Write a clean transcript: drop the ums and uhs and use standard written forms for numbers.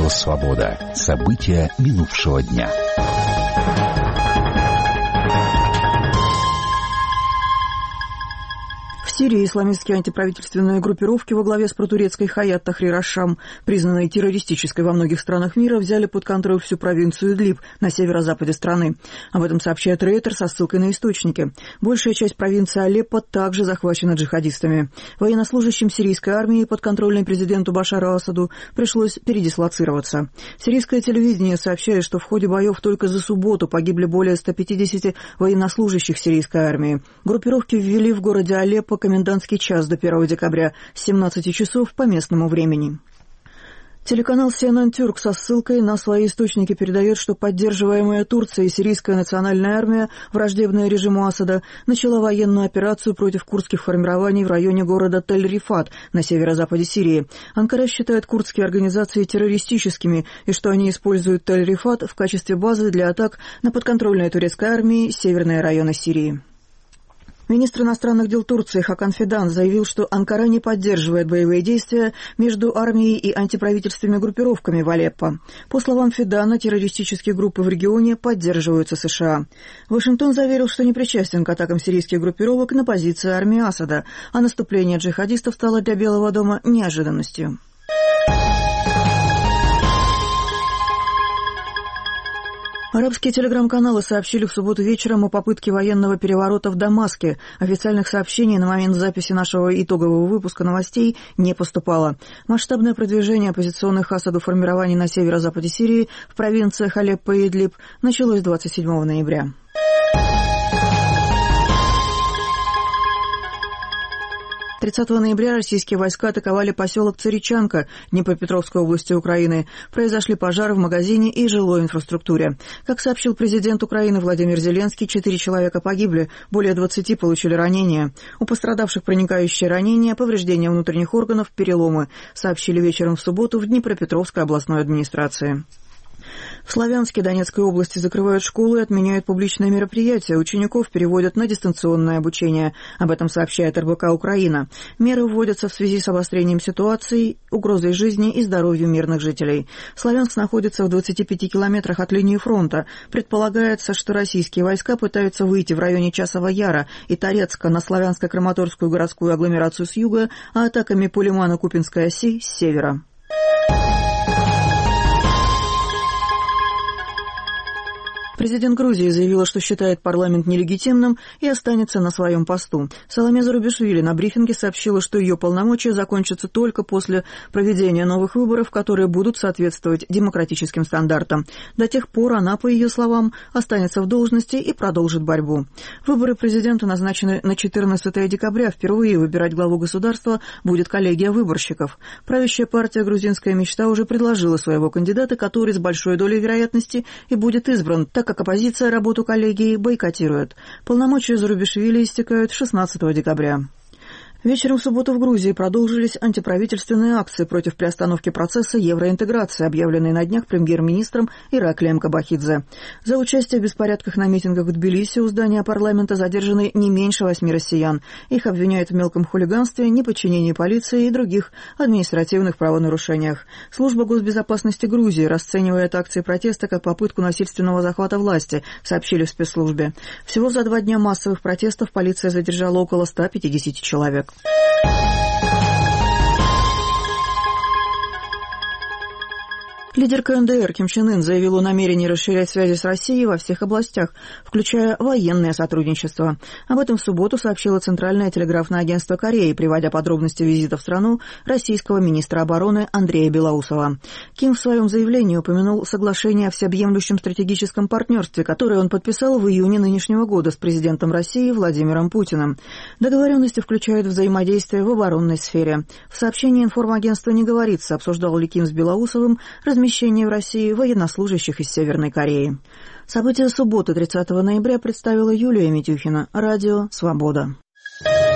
Радио «Свобода». События минувшего дня. В Сирии исламистские антиправительственные группировки во главе с протурецкой Хаят Тахрир аш-Шам, признанной террористической во многих странах мира, взяли под контроль всю провинцию Идлиб на северо-западе страны. Об этом сообщает Рейтер со ссылкой на источники. Большая часть провинции Алеппо также захвачена джихадистами. Военнослужащим сирийской армии, подконтрольной президенту Башару Асаду, пришлось передислоцироваться. Сирийское телевидение сообщает, что в ходе боев только за субботу погибли более 150 военнослужащих сирийской армии. Группировки ввели в городе Алеппо комендантский час до 1 декабря с 17 часов по местному времени. Телеканал CNN Türk со ссылкой на свои источники передает, что поддерживаемая Турцией сирийская национальная армия, враждебная режиму Асада, начала военную операцию против курдских формирований в районе города Тель-Рифат на северо-западе Сирии. Анкара считает курдские организации террористическими и что они используют Тель-Рифат в качестве базы для атак на подконтрольные турецкой армии северные районы Сирии. Министр иностранных дел Турции Хакан Фидан заявил, что Анкара не поддерживает боевые действия между армией и антиправительственными группировками в Алеппо. По словам Фидана, террористические группы в регионе поддерживаются США. Вашингтон заверил, что не причастен к атакам сирийских группировок на позиции армии Асада, а наступление джихадистов стало для Белого дома неожиданностью. Арабские телеграм-каналы сообщили в субботу вечером о попытке военного переворота в Дамаске. Официальных сообщений на момент записи нашего итогового выпуска новостей не поступало. Масштабное продвижение оппозиционных Асаду формирований на северо-западе Сирии в провинциях Алеппо и Идлиб началось 27 ноября. 30 ноября российские войска атаковали поселок Царичанка Днепропетровской области Украины. Произошли пожары в магазине и жилой инфраструктуре. Как сообщил президент Украины Владимир Зеленский, 4 человека погибли, более 20 получили ранения. У пострадавших проникающие ранения, повреждения внутренних органов, переломы, сообщили вечером в субботу в Днепропетровской областной администрации. В Славянске Донецкой области закрывают школы и отменяют публичные мероприятия. Учеников переводят на дистанционное обучение. Об этом сообщает РБК «Украина». Меры вводятся в связи с обострением ситуации, угрозой жизни и здоровью мирных жителей. Славянск находится в 25 километрах от линии фронта. Предполагается, что российские войска пытаются выйти в районе Часова Яра и Торецка на славянско-краматорскую городскую агломерацию с юга, а атаками по Лимано-Купинской оси с севера. Президент Грузии заявила, что считает парламент нелегитимным и останется на своем посту. Саломе Зурабишвили на брифинге сообщила, что ее полномочия закончатся только после проведения новых выборов, которые будут соответствовать демократическим стандартам. До тех пор она, по ее словам, останется в должности и продолжит борьбу. Выборы президента назначены на 14 декабря. Впервые выбирать главу государства будет коллегия выборщиков. Правящая партия «Грузинская мечта» уже предложила своего кандидата, который с большой долей вероятности и будет избран, так как оппозиция работу коллегии бойкотирует. Полномочия Зурабишвили истекают 16 декабря. Вечером в субботу в Грузии продолжились антиправительственные акции против приостановки процесса евроинтеграции, объявленной на днях премьер-министром Ираклием Кабахидзе. За участие в беспорядках на митингах в Тбилиси у здания парламента задержаны не меньше 8 россиян. Их обвиняют в мелком хулиганстве, неподчинении полиции и других административных правонарушениях. Служба госбезопасности Грузии расценивает акции протеста как попытку насильственного захвата власти, сообщили в спецслужбе. Всего за 2 дня массовых протестов полиция задержала около 150 человек. Лидер КНДР Ким Чен Ын заявил о намерении расширять связи с Россией во всех областях, включая военное сотрудничество. Об этом в субботу сообщило Центральное телеграфное агентство Кореи, приводя подробности визита в страну российского министра обороны Андрея Белоусова. Ким в своем заявлении упомянул соглашение о всеобъемлющем стратегическом партнерстве, которое он подписал в июне нынешнего года с президентом России Владимиром Путиным. Договоренности включают взаимодействие в оборонной сфере. В сообщении информагентства не говорится, обсуждал ли Ким с Белоусовым размещение в России военнослужащих из Северной Кореи. События субботы 30 ноября представила Юлия Митюхина. Радио «Свобода».